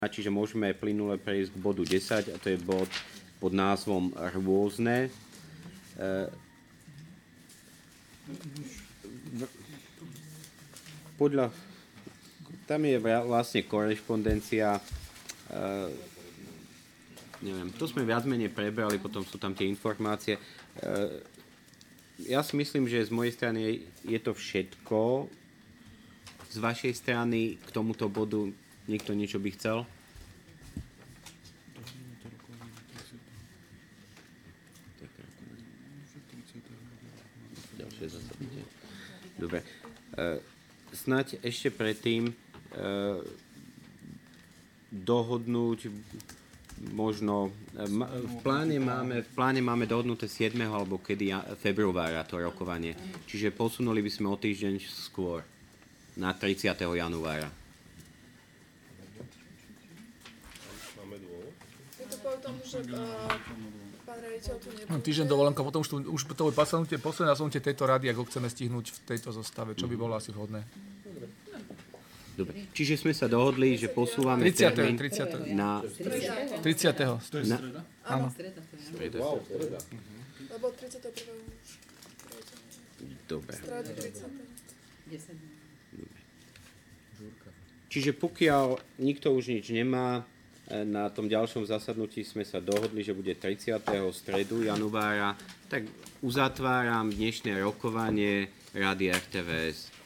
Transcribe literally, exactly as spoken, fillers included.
Čiže môžeme plynule prejsť k bodu desať, a to je bod pod názvom Rôzne. Podľa, tam je vlastne korešpondencia, neviem, to sme viac menej prebrali, potom sú tam tie informácie. Ja si myslím, že z mojej strany je to všetko. Z vašej strany k tomuto bodu niekto niečo by chcel? Ďalšie zasadnutie. Dobre. E, snáď ešte predtým e, dohodnúť možno, e, v pláne máme, v pláne máme dohodnuté siedmeho alebo kedy februára to rokovanie. Čiže posunuli by sme o týždeň skôr na tridsiateho januára. Je to kvôli tomu, že uh, pán riaditeľ tu nebude. Týždeň dovolenka, potom už, tu, už to bude posunutie, posledné zasunutie tejto rady, ako chceme stihnúť v tejto zostave, čo by bolo asi vhodné. Dobre. Čiže sme sa dohodli, že posúvame termín na... tridsiateho Na... Áno. Streda. Lebo tridsiateho prvého už. Dobre. Stredy tridsiateho Čiže pokiaľ nikto už nič nemá, na tom ďalšom zasadnutí sme sa dohodli, že bude tridsiateho stredu januára, tak uzatváram dnešné rokovanie Rady er té vé es.